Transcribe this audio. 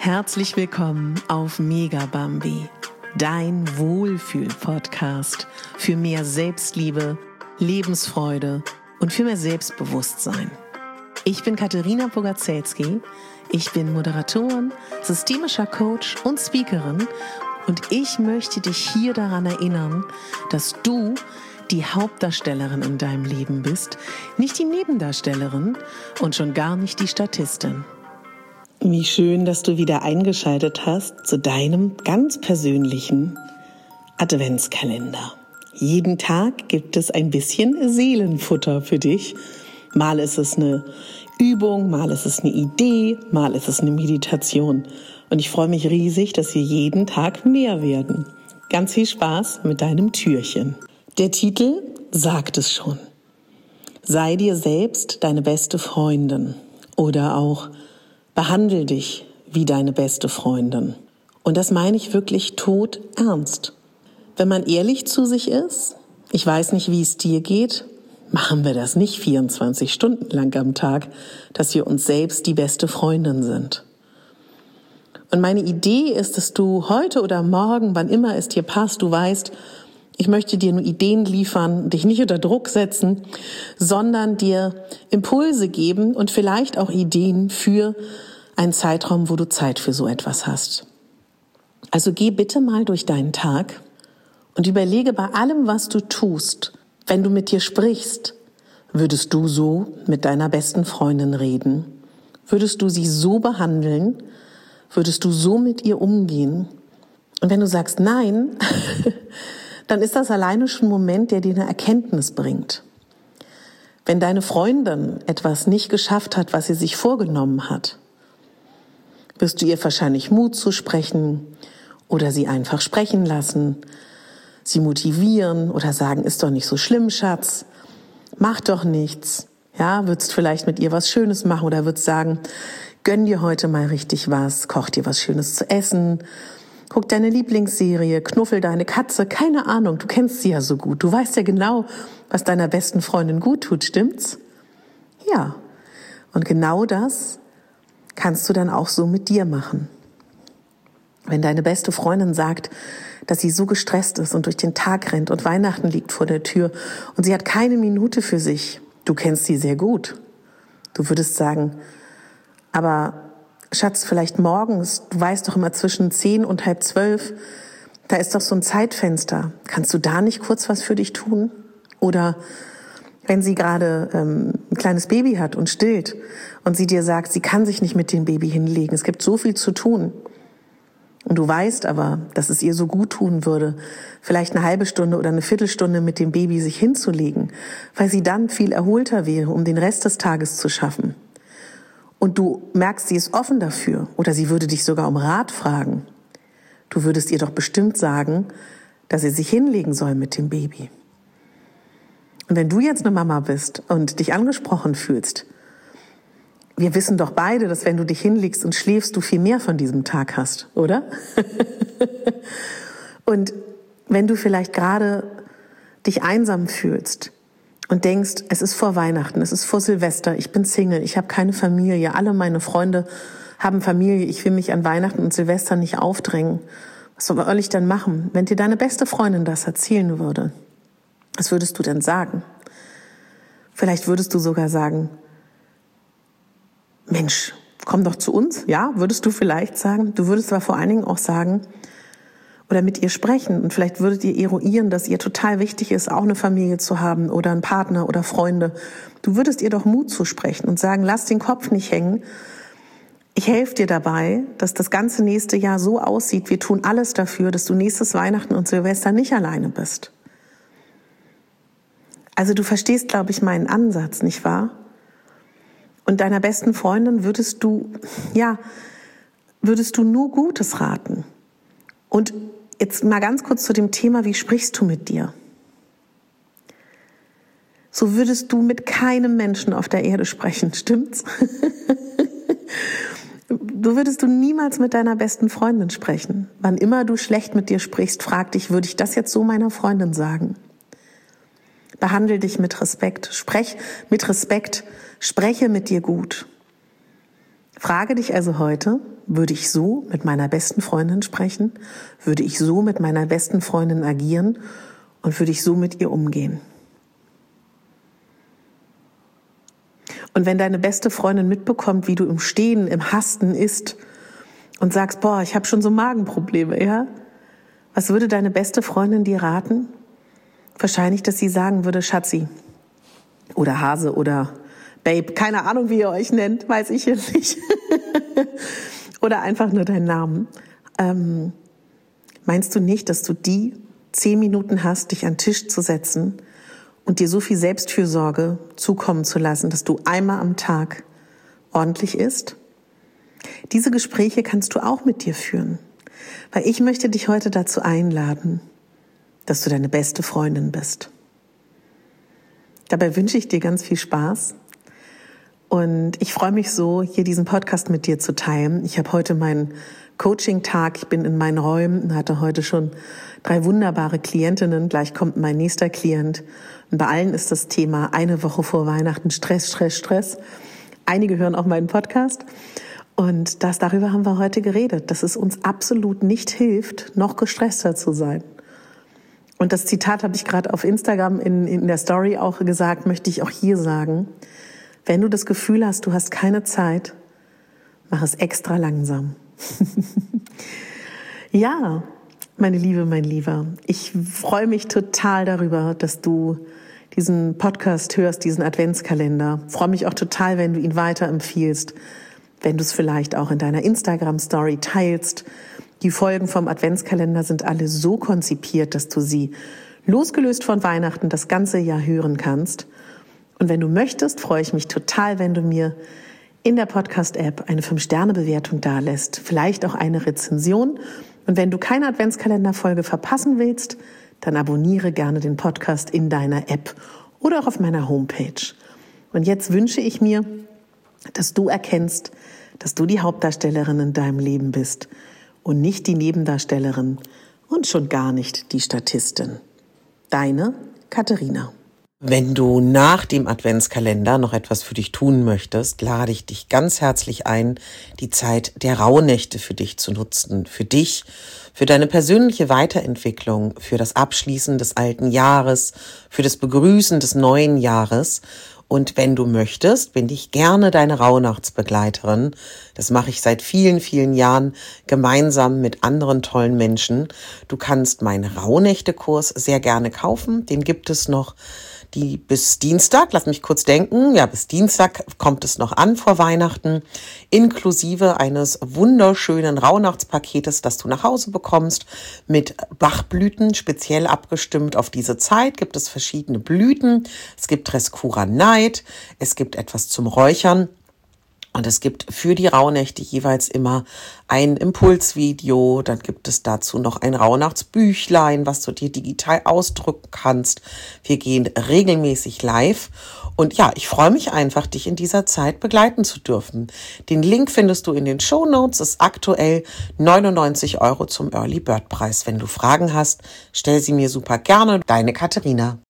Herzlich willkommen auf Mega Bambi, dein Wohlfühl-Podcast für mehr Selbstliebe, Lebensfreude und für mehr Selbstbewusstsein. Ich bin Katharina Bogaczewski, ich bin Moderatorin, systemischer Coach und Speakerin und ich möchte dich hier daran erinnern, dass du die Hauptdarstellerin in deinem Leben bist, nicht die Nebendarstellerin und schon gar nicht die Statistin. Wie schön, dass du wieder eingeschaltet hast zu deinem ganz persönlichen Adventskalender. Jeden Tag gibt es ein bisschen Seelenfutter für dich. Mal ist es eine Übung, mal ist es eine Idee, mal ist es eine Meditation. Und ich freue mich riesig, dass wir jeden Tag mehr werden. Ganz viel Spaß mit deinem Türchen. Der Titel sagt es schon. Sei dir selbst deine beste Freundin oder auch behandle dich wie deine beste Freundin. Und das meine ich wirklich todernst. Wenn man ehrlich zu sich ist, ich weiß nicht, wie es dir geht, machen wir das nicht 24 Stunden lang am Tag, dass wir uns selbst die beste Freundin sind. Und meine Idee ist, dass du heute oder morgen, wann immer es dir passt, du weißt, ich möchte dir nur Ideen liefern, dich nicht unter Druck setzen, sondern dir Impulse geben und vielleicht auch Ideen für einen Zeitraum, wo du Zeit für so etwas hast. Also geh bitte mal durch deinen Tag und überlege bei allem, was du tust, wenn du mit dir sprichst, würdest du so mit deiner besten Freundin reden? Würdest du sie so behandeln? Würdest du so mit ihr umgehen? Und wenn du sagst nein, dann ist das alleine schon ein Moment, der dir eine Erkenntnis bringt. Wenn deine Freundin etwas nicht geschafft hat, was sie sich vorgenommen hat, wirst du ihr wahrscheinlich Mut zusprechen oder sie einfach sprechen lassen, sie motivieren oder sagen, ist doch nicht so schlimm, Schatz, mach doch nichts. Ja, würdest vielleicht mit ihr was Schönes machen oder würdest sagen, gönn dir heute mal richtig was, koch dir was Schönes zu essen, guck deine Lieblingsserie, knuffel deine Katze, keine Ahnung, du kennst sie ja so gut. Du weißt ja genau, was deiner besten Freundin gut tut, stimmt's? Ja, und genau das kannst du dann auch so mit dir machen. Wenn deine beste Freundin sagt, dass sie so gestresst ist und durch den Tag rennt und Weihnachten liegt vor der Tür und sie hat keine Minute für sich, du kennst sie sehr gut. Du würdest sagen, aber Schatz, vielleicht morgens, du weißt doch immer zwischen 10 und 11:30, da ist doch so ein Zeitfenster. Kannst du da nicht kurz was für dich tun? Oder wenn sie gerade ein kleines Baby hat und stillt und sie dir sagt, sie kann sich nicht mit dem Baby hinlegen, es gibt so viel zu tun. Und du weißt aber, dass es ihr so gut tun würde, vielleicht eine halbe Stunde oder eine Viertelstunde mit dem Baby sich hinzulegen, weil sie dann viel erholter wäre, um den Rest des Tages zu schaffen. Und du merkst, sie ist offen dafür oder sie würde dich sogar um Rat fragen. Du würdest ihr doch bestimmt sagen, dass sie sich hinlegen soll mit dem Baby. Und wenn du jetzt eine Mama bist und dich angesprochen fühlst, wir wissen doch beide, dass wenn du dich hinlegst und schläfst, du viel mehr von diesem Tag hast, oder? Und wenn du vielleicht gerade dich einsam fühlst und denkst, es ist vor Weihnachten, es ist vor Silvester, ich bin Single, ich habe keine Familie, alle meine Freunde haben Familie, ich will mich an Weihnachten und Silvester nicht aufdrängen. Was soll ich dann machen? Wenn dir deine beste Freundin das erzählen würde, was würdest du denn sagen? Vielleicht würdest du sogar sagen, Mensch, komm doch zu uns. Ja, würdest du vielleicht sagen. Du würdest aber vor allen Dingen auch sagen oder mit ihr sprechen und vielleicht würdet ihr eruieren, dass ihr total wichtig ist, auch eine Familie zu haben oder einen Partner oder Freunde. Du würdest ihr doch Mut zusprechen und sagen, lass den Kopf nicht hängen. Ich helfe dir dabei, dass das ganze nächste Jahr so aussieht. Wir tun alles dafür, dass du nächstes Weihnachten und Silvester nicht alleine bist. Also du verstehst, glaube ich, meinen Ansatz, nicht wahr? Und deiner besten Freundin würdest du nur Gutes raten. Und jetzt mal ganz kurz zu dem Thema, wie sprichst du mit dir? So würdest du mit keinem Menschen auf der Erde sprechen, stimmt's? Du würdest du niemals mit deiner besten Freundin sprechen. Wann immer du schlecht mit dir sprichst, frag dich, würde ich das jetzt so meiner Freundin sagen? Behandle dich mit Respekt, sprech mit Respekt, spreche mit dir gut. Frage dich also heute, würde ich so mit meiner besten Freundin sprechen? Würde ich so mit meiner besten Freundin agieren? Und würde ich so mit ihr umgehen? Und wenn deine beste Freundin mitbekommt, wie du im Stehen, im Hasten isst und sagst, boah, ich habe schon so Magenprobleme, ja? Was würde deine beste Freundin dir raten? Wahrscheinlich, dass sie sagen würde, Schatzi oder Hase oder Babe, keine Ahnung, wie ihr euch nennt, weiß ich jetzt nicht. Oder einfach nur deinen Namen. Meinst du nicht, dass du die 10 Minuten hast, dich an den Tisch zu setzen und dir so viel Selbstfürsorge zukommen zu lassen, dass du einmal am Tag ordentlich isst? Diese Gespräche kannst du auch mit dir führen. Weil ich möchte dich heute dazu einladen, dass du deine beste Freundin bist. Dabei wünsche ich dir ganz viel Spaß. Und ich freue mich so, hier diesen Podcast mit dir zu teilen. Ich habe heute meinen Coaching-Tag. Ich bin in meinen Räumen und hatte heute schon 3 wunderbare Klientinnen. Gleich kommt mein nächster Klient. Und bei allen ist das Thema eine Woche vor Weihnachten Stress, Stress, Stress. Einige hören auch meinen Podcast. Und darüber haben wir heute geredet, dass es uns absolut nicht hilft, noch gestresster zu sein. Und das Zitat habe ich gerade auf Instagram in der Story auch gesagt, möchte ich auch hier sagen. Wenn du das Gefühl hast, du hast keine Zeit, mach es extra langsam. Ja, meine Liebe, mein Lieber, ich freue mich total darüber, dass du diesen Podcast hörst, diesen Adventskalender. Ich freue mich auch total, wenn du ihn weiterempfiehlst, wenn du es vielleicht auch in deiner Instagram-Story teilst. Die Folgen vom Adventskalender sind alle so konzipiert, dass du sie losgelöst von Weihnachten das ganze Jahr hören kannst. Und wenn du möchtest, freue ich mich total, wenn du mir in der Podcast-App eine 5-Sterne-Bewertung dalässt, vielleicht auch eine Rezension. Und wenn du keine Adventskalender-Folge verpassen willst, dann abonniere gerne den Podcast in deiner App oder auch auf meiner Homepage. Und jetzt wünsche ich mir, dass du erkennst, dass du die Hauptdarstellerin in deinem Leben bist und nicht die Nebendarstellerin und schon gar nicht die Statistin. Deine Katharina. Wenn du nach dem Adventskalender noch etwas für dich tun möchtest, lade ich dich ganz herzlich ein, die Zeit der Rauhnächte für dich zu nutzen. Für dich, für deine persönliche Weiterentwicklung, für das Abschließen des alten Jahres, für das Begrüßen des neuen Jahres. Und wenn du möchtest, bin ich gerne deine Rauhnachtsbegleiterin. Das mache ich seit vielen, vielen Jahren gemeinsam mit anderen tollen Menschen. Du kannst meinen Rauhnächte-Kurs sehr gerne kaufen. Den gibt es noch bis Dienstag, lass mich kurz denken, ja, bis Dienstag kommt es noch an vor Weihnachten, inklusive eines wunderschönen Rauhnachtspaketes, das du nach Hause bekommst, mit Bachblüten, speziell abgestimmt auf diese Zeit, gibt es verschiedene Blüten, es gibt Rescura Night, es gibt etwas zum Räuchern. Und es gibt für die Rauhnächte jeweils immer ein Impulsvideo, dann gibt es dazu noch ein Rauhnachtsbüchlein, was du dir digital ausdrucken kannst. Wir gehen regelmäßig live und ja, ich freue mich einfach, dich in dieser Zeit begleiten zu dürfen. Den Link findest du in den Shownotes, ist aktuell 99 € zum Early Bird Preis. Wenn du Fragen hast, stell sie mir super gerne. Deine Katharina.